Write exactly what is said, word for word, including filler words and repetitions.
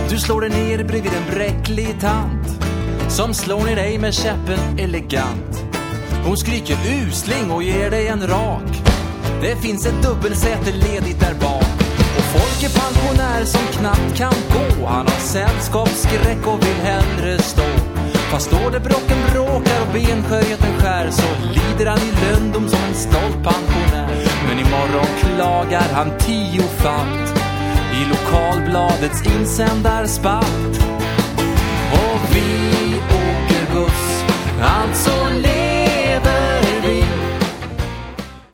Du slår dig ner bredvid en bräcklig tant som slår ner dig med käppen elegant. Hon skriker usling och ger dig en rak. Det finns ett dubbelsäte ledigt där bak. Och folk är pensionär som knappt kan gå. Han har sällskapsskräck och vill hellre stå. Fast då det brocken bråkar och benskörheten skär, så lider han i löndom som en stolt pensionär. Men imorgon klagar han tiofalt i lokalbladets insändarspalt. Och vi åker buss, alltså le